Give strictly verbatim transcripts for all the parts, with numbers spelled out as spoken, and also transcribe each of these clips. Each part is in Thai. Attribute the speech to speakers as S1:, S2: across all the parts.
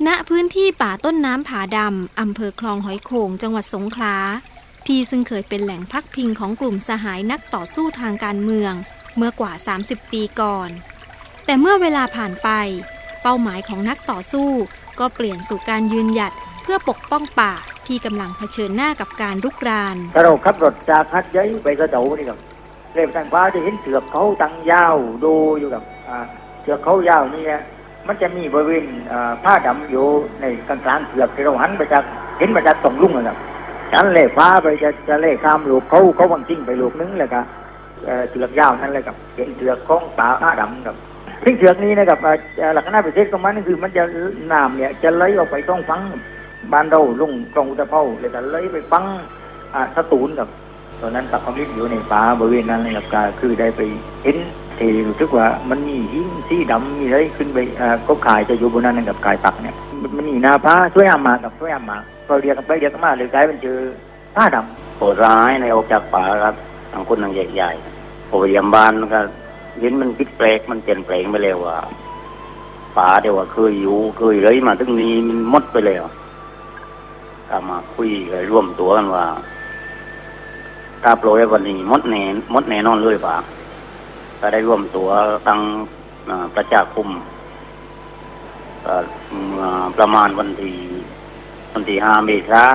S1: ณพื้นที่ป่าต้นน้ำผาดำอำเภอคลองหอยโข่งจังหวัดสงขลาที่ซึ่งเคยเป็นแหล่งพักพิงของกลุ่มสหายนักต่อสู้ทางการเมืองเมื่อกว่าสามสิบปีก่อนแต่เมื่อเวลาผ่านไปเป้าหมายของนักต่อสู้ก็เปลี่ยนสู่การยืนหยัดเพื่อปกป้องป่าที่กำลังเผชิญหน้ากับการรุกราน
S2: ถ้าเราขับรถจากฮัดยัยไปกระโดดนี่ครับเรียบทางฟ้าจะเห็นเสือกเขาตั้งยาวดูอยู่กับเสือกเขายาวนี่มันจะมีบริเวณผ้าดำอยู่ในกลางกลางเสือกที่เราหันไปจากเห็นมาจากตรงลุ่งนะครับฉันเล่ฟ้าไปจะจะเล่ข้ามลูกเขาเขาวางทิ้งไปลูกนึงเลยครับเสือกยาวนั่นเลยครับเห็นเสือกของป่าผ้าดำครับซึ่งเสือกนี้นะครับลักษณะพิเศษของมันก็คือมันจะน้ำเนี่ยจะไหลออกไปต้องฟังบ้านเราลุ่งตรงอุตภเปาเลยแต่ไหลไปฟังสตูลกับตอนนั้นตักความริบอยู่ในป่าบริเวณนั้นเลยครับก็คือได้ไปเห็นที่รู้สึกว่ามันมีหินสีดำมีอะไรขึ้นไปก็ขายจะอยู่บนนั้นกับขายปักเนี่ยมันมีนาผ้าช่วยอามากับช่วยอามาก็เรียกกันไปเรียกกันมาเลยกลายเป็นเจอผ้าดำ
S3: โหดร้ายในออกจากป่าครับทางคนทางใหญ่ๆพอไปเยี่ยมบ้านก็เห็นมันพิษแปลกมันเปลี่ยนแปลงไปแล้วว่าป่าเดี๋ยวว่าเคยอยู่เคยเลยมาถึงนี้มันหมดไปแล้วก็มาคุยกันร่วมตัวกันว่าถ้าโปรยวันนี้มดแน่มดแน่นอนเลยป่ะก็ได้ร่วมตัวตั้งประชาคมประมาณวันที่วันที่ห้าเมษายน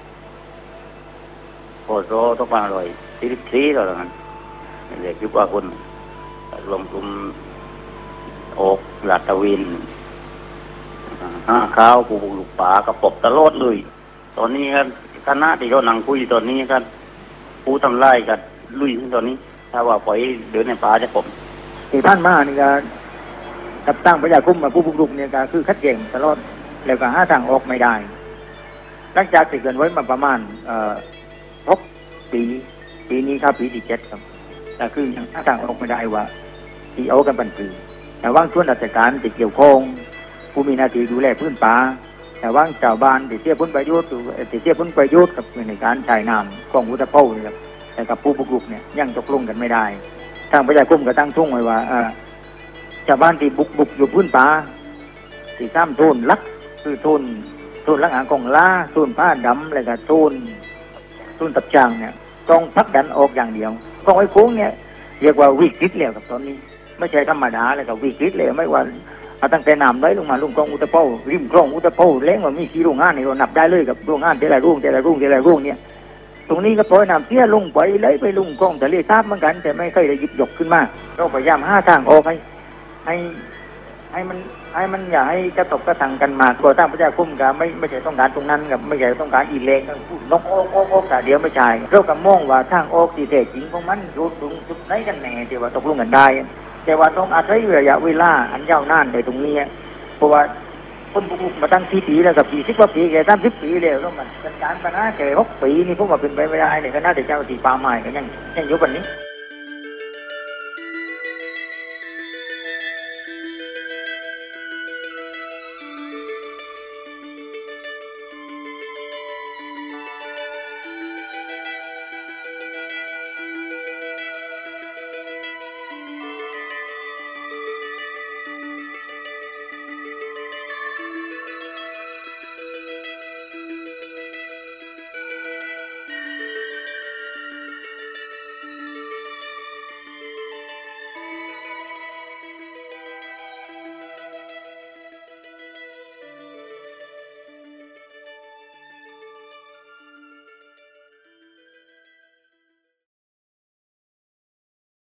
S3: พศสองพันห้าร้อยสี่สิบสี่แล้วกันเด็กยุคว่าคนรวมกลุ่มออกลาดตระเวนห้าข้าวปูลูกป่ากระปบตลอดเลยตอนนี้ครับคณะที่เรานั่งคุยตอนนี้ครับผู้ทำไร่กันลุยตอนนี้ถ้าว่าปล่อยเดินในป่าจะผม
S2: ที่ท่านมานี่ก็กับตั้งประชาคมมาผู้บุกรุกเนี่ยก็คือคัดแยกตลอดแล้วก็หาทางออกไม่ได้หลังจากติดกันไว้มาประมาณหกปีปีนี้ครับปีที่เจ็ดครับแต่คือยังหาทางออกไม่ได้ว่าที่เอากันปันคือแต่ว่างส่วนราชการติดเกี่ยวข้องผู้มีหน้าที่ดูแลพื้นป่าแต่ว่างชาวบ้านติดเสียผลประโยชน์ติดเสียผลประโยชน์กับในการใช้น้ำของอุตภเปาเนี่ยแต่กับผู้บุกรุกเนี่ยยังตกลงกันไม่ได้ทางประชาคมก็ตั้งทุ่งไว้ว่าชาวบ้านที่บุกบุกอยู่พื้นป่าที่ซ้ำโทนลักคือโทนโทนลักหางกองล้าโทนผ้าดำอะไรกับโทนโทนตับจางเนี่ยต้องพักดันออกอย่างเดียวกองไอ้โค้งเนี่ยเรียกว่าวิกฤตแล้วกับตอนนี้ไม่ใช่ธรรมดาเลยกับวิกฤตเลยไม่ว่าตั้งแต่น้ำไหลลงมาลุงกองอุตภเปาริมคลองอุตภเปาเล้งว่ามีกี่โรงงานนี่เรานับได้เลยกับโรงงานแต่ละรุ่งแต่ละรุ่งแต่ละรุ่งเนี่ยตรงนี้ก็ปล่อยน้ำเสียลงไปไหลไปลุงกองทะเลสาบเหมือนกันแต่ไม่เคยได้หยิบยกขึ้นมาเราพยายามหาทางออกให้ให้ให้มันให้มันอย่าให้กระตกกระทังกันมากตัวตั้งประชาคมกับไม่ไม่ใช่ต้องการตรงนั้นกับไม่ใช่ต้องการอีเล็กนกโอ๊กโอ๊กโอ๊กแต่เดียวไม่ใช่เราก็มองว่าทางออกที่แท้จริงของมันอยู่ตรงจุดไหนกันแน่ที่ว่าตกลงกันได้แต่ว่าต้องอาศัยระยะเวลาอันยาวนานในตรงนี้เพราะว่าคนบุกรุกมาตั้งสี่ปีแล้วกับปีสิบกว่าปีแก่สามสิบปีแล้วต้องมันจัดการปัญหาแก่หกปีนี่พวกมาเป็นไปไม่ได้เนี่ยก็น่าจะเจ้าที่ป่าไม้กันยังยังอยู่แบบนี้